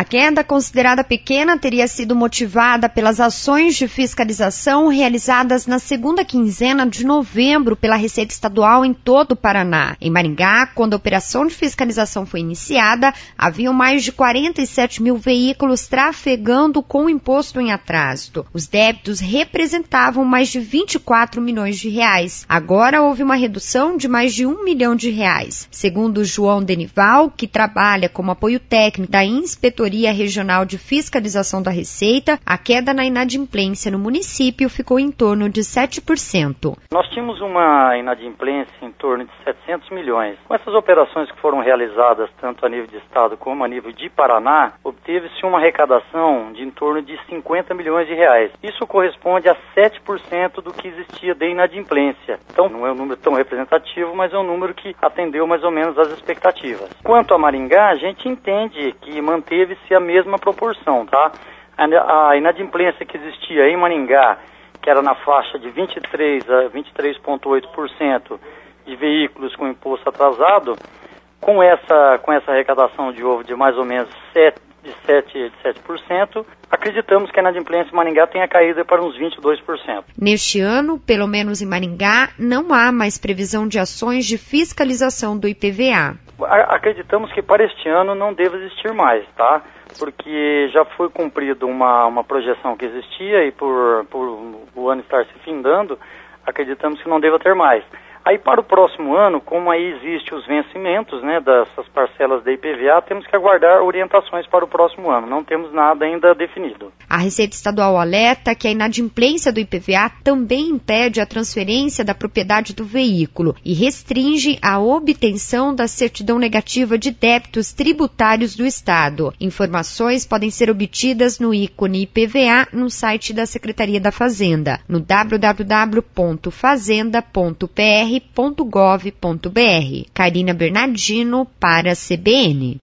A queda, considerada pequena, teria sido motivada pelas ações de fiscalização realizadas na segunda quinzena de novembro pela Receita Estadual em todo o Paraná. Em Maringá, quando a operação de fiscalização foi iniciada, haviam mais de 47 mil veículos trafegando com o imposto em atraso. Os débitos representavam mais de 24 milhões de reais. Agora houve uma redução de mais de 1 milhão de reais. Segundo João Denival, que trabalha como apoio técnico da Inspetoria Regional de Fiscalização da Receita, a queda na inadimplência no município ficou em torno de 7%. Nós tínhamos uma inadimplência em torno de 700 milhões. Com essas operações que foram realizadas tanto a nível de estado como a nível de Paraná, obteve-se uma arrecadação de em torno de 50 milhões de reais. Isso corresponde a 7% do que existia de inadimplência. Então, não é um número tão representativo, mas é um número que atendeu mais ou menos às expectativas. Quanto a Maringá, a gente entende que manteve-se a mesma proporção, tá? A inadimplência que existia em Maringá, que era na faixa de 23 a 23,8% de veículos com imposto atrasado, com essa arrecadação de ovo de mais ou menos 7%, acreditamos que a inadimplência em Maringá tenha caído para uns 22%. Neste ano, pelo menos em Maringá, não há mais previsão de ações de fiscalização do IPVA. Acreditamos que para este ano não deve existir mais, tá? Porque já foi cumprida uma projeção que existia e por o ano estar se findando, acreditamos que não deva ter mais. Aí para o próximo ano, como aí existe os vencimentos, né, dessas parcelas da IPVA, temos que aguardar orientações para o próximo ano. Não temos nada ainda definido. A Receita Estadual alerta que a inadimplência do IPVA também impede a transferência da propriedade do veículo e restringe a obtenção da certidão negativa de débitos tributários do Estado. Informações podem ser obtidas no ícone IPVA no site da Secretaria da Fazenda, no www.fazenda.pr.gov.br. Karina Bernardino para a CBN.